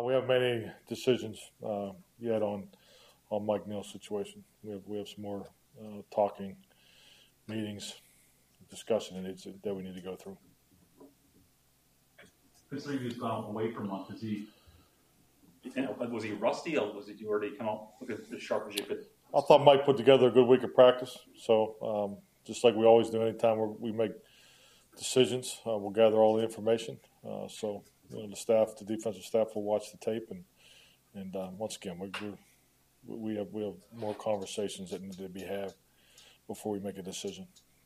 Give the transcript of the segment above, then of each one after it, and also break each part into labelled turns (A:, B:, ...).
A: We haven't made any decisions yet on Mike Neal's situation. We have some more talking, meetings, discussion that we need to go through.
B: Considering he's gone away for a month, was he rusty, or was he already come out looking as sharp as you could?
A: I thought Mike put together a good week of practice. So just like we always do, anytime we make decisions, we'll gather all the information. So the defensive staff will watch the tape, and once again, we have more conversations that need to be had before we make a decision.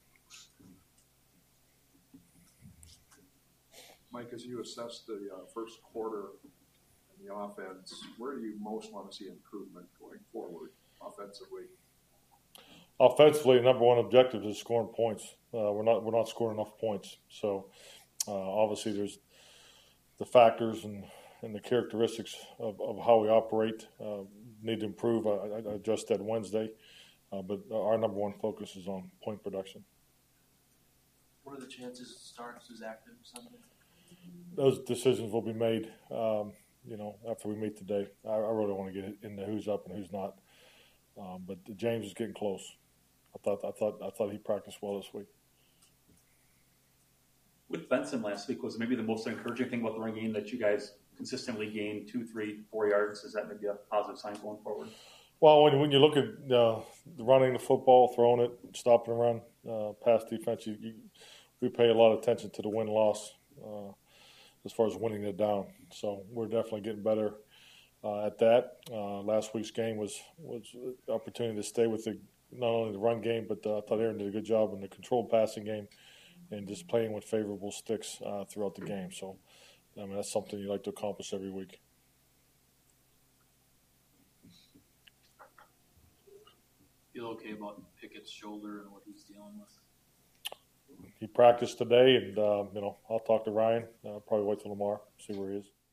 C: Mike, as you assess the first quarter and the offense, where do you most want to see improvement going forward offensively?
A: Offensively, number one objective is scoring points. We're not scoring enough points. So obviously, there's the factors and the characteristics of how we operate need to improve. I addressed that Wednesday, but our number one focus is on point production.
D: What are the chances Starks is active Sunday?
A: Those decisions will be made, after we meet today. I really don't want to get into who's up and who's not, but James is getting close. I thought he practiced well this week.
B: With Benson last week, was maybe the most encouraging thing about the run game that you guys consistently gained 2, 3, 4 yards? Is that maybe a positive sign going forward?
A: Well, when you look at the running the football, throwing it, stopping the run, pass defense, we pay a lot of attention to the win-loss as far as winning it down. So we're definitely getting better at that. Last week's game was an opportunity to stay with not only the run game, but I thought Aaron did a good job in the controlled passing game and just playing with favorable sticks throughout the game. So, that's something you like to accomplish every week.
D: Feel okay about Pickett's shoulder and what he's dealing with?
A: He practiced today, and I'll talk to Ryan. Probably wait till tomorrow, see where he is.